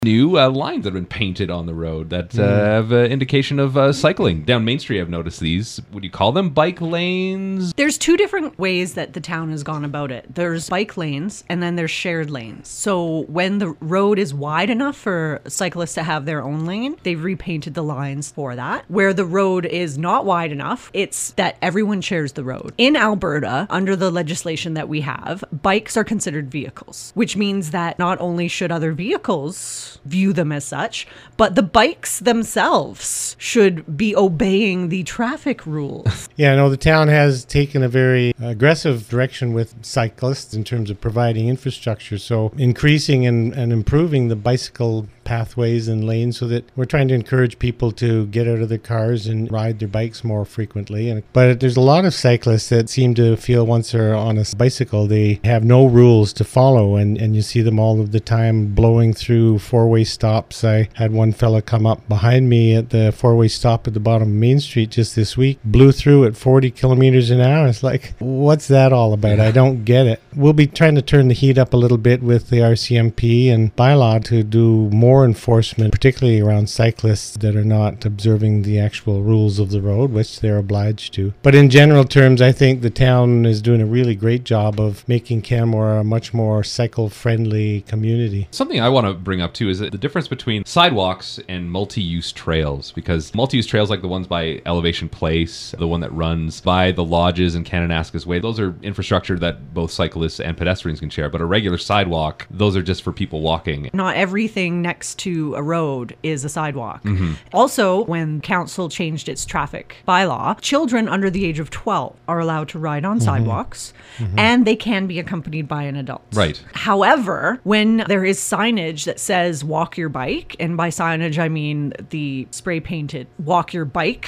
new lines that have been painted on the road that have an indication of cycling. Down Main Street, I've noticed these. Would you call them bike lanes? There's two different ways that the town has gone about it. There's bike lanes and then there's shared lanes. So when the road is wide enough for cyclists to have their own lane, they've repainted the lines for that. Where the road is not wide enough, it's that everyone shares the road. In Alberta, under the legislation that we have, bikes are considered vehicles, which means that not only should other vehicles view them as such, but the bikes themselves should be obeying the traffic rules. Yeah, no, the town has taken a very aggressive direction with cyclists in terms of providing infrastructure. So increasing and improving the bicycle pathways and lanes so that we're trying to encourage people to get out of their cars and ride their bikes more frequently. But there's a lot of cyclists that seem to feel once they're on a bicycle, they have no rules to follow. And you see them all of the time blowing through four-way stops. I had one fella come up behind me at the four-way stop at the bottom of Main Street just this week, blew through at 40 kilometers an hour. It's like, what's that all about? I don't get it. We'll be trying to turn the heat up a little bit with the RCMP and bylaw to do more enforcement, particularly around cyclists that are not observing the actual rules of the road, which they're obliged to. But in general terms, I think the town is doing a really great job of making Canmore a much more cycle-friendly community. Something I want to bring up too is the difference between sidewalks and multi-use trails, because multi-use trails like the ones by Elevation Place, the one that runs by the lodges in Kananaskis Way, those are infrastructure that both cyclists and pedestrians can share. But a regular sidewalk, those are just for people walking. Not everything next to a road is a sidewalk. Also, when council changed its traffic bylaw, children under the age of 12 are allowed to ride on sidewalks, and they can be accompanied by an adult. Right. However, when there is signage that says walk your bike, and by signage I mean the spray painted walk your bike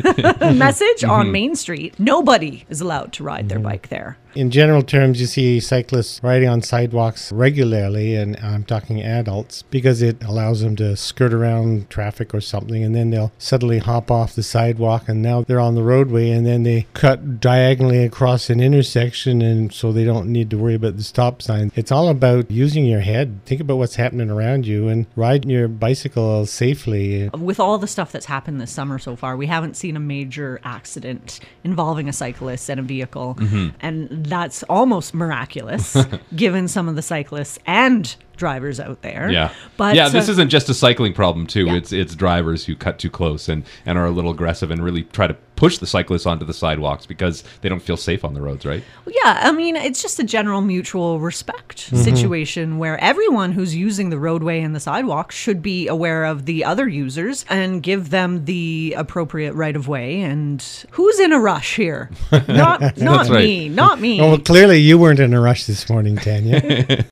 message on Main Street, nobody is allowed to ride their bike there. In general terms, you see cyclists riding on sidewalks regularly, and I'm talking adults, because it allows them to skirt around traffic or something, and then they'll suddenly hop off the sidewalk, and now they're on the roadway, and then they cut diagonally across an intersection, and so they don't need to worry about the stop sign. It's all about using your head. Think about what's happening around you and riding your bicycle safely. With all the stuff that's happened this summer so far, we haven't seen a major accident involving a cyclist and a vehicle, and that's almost miraculous given some of the cyclists and drivers out there. But this isn't just a cycling problem too. It's drivers who cut too close and are a little aggressive and really try to push the cyclists onto the sidewalks because they don't feel safe on the roads, right? Yeah, I mean, it's just a general mutual respect situation where everyone who's using the roadway and the sidewalk should be aware of the other users and give them the appropriate right of way. And who's in a rush here? Not me. Well, clearly you weren't in a rush this morning, Tanya.